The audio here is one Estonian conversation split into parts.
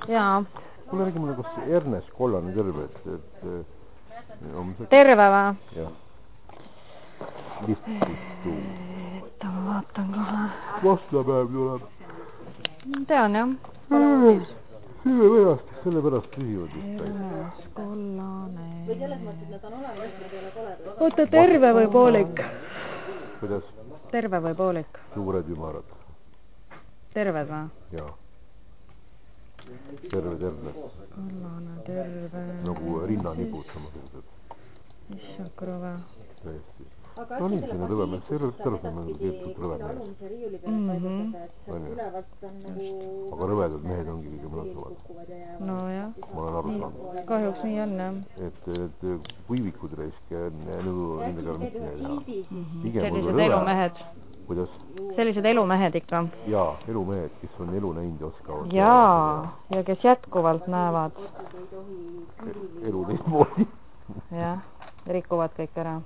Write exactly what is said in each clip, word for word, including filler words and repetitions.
Jaa. Kuule, räägi mulle, kas Ernest kollane terve, et... et homseks... Terve või? Jah. Lihtsitu. Oota, ma vaatan kohe. Vastlapäev tuleb. Tean, jah. Selle pärast, selle pärast küsivad just täis. Ernest kollane. Oota, terve või poolik? Kuidas? Terve või poolik? Suured ümarad. Terved või? Jaa. Terve, terve. Kollane, terve. Nagu rinnanipud samasugused. Issand kõrve. Tõesti. No nii, sinna rõvemees, see terve on keertud rõvemees. Aga rõvedad mehed ongi kõige mõnusavad. No jah. Ma olen aru saanud. Kahjuks nii on, jah. Et, et kuivikud reiske on nendega mitte teha. Sellised elumehed. Kuidas? Sellised elumehed ikka. Jaa, elumehed, kes on elu näinud ja oskavad. Jaa, ja kes jätkuvalt näevad. Elu teistmoodi. Jah, rikuvad kõik ära.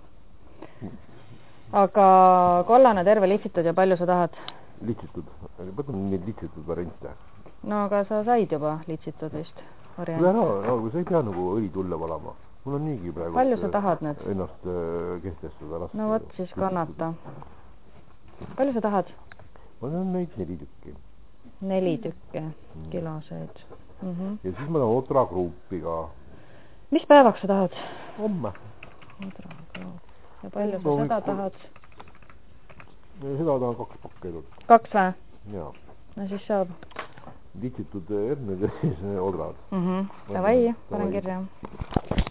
Aga kollane terve litsitud ja palju sa tahad? Litsitud. Võtan neid litsitud variante. No aga sa said juba litsitud vist variante. Ära, aga sa ei pea nagu õli tulle valama. Mul on niigi praegu... Palju sa tahad nüüd? Ennast kehtestada lasta. No võt siis kannata. Palju sa tahad? Ma tahan neid neli tükki. Neli tükke kiloseid. Mm -hmm. Ja siis ma tahan otra gruppi ka. Mis päevaks sa tahad? Homme. Otra grupp. Ja palju sa seda tahad? Seda tahan kaks pakkeidut. Kaks või? Jaa. No siis saab. Litsitud erned ja siis odrad. Mhm. Davai, panen kirja.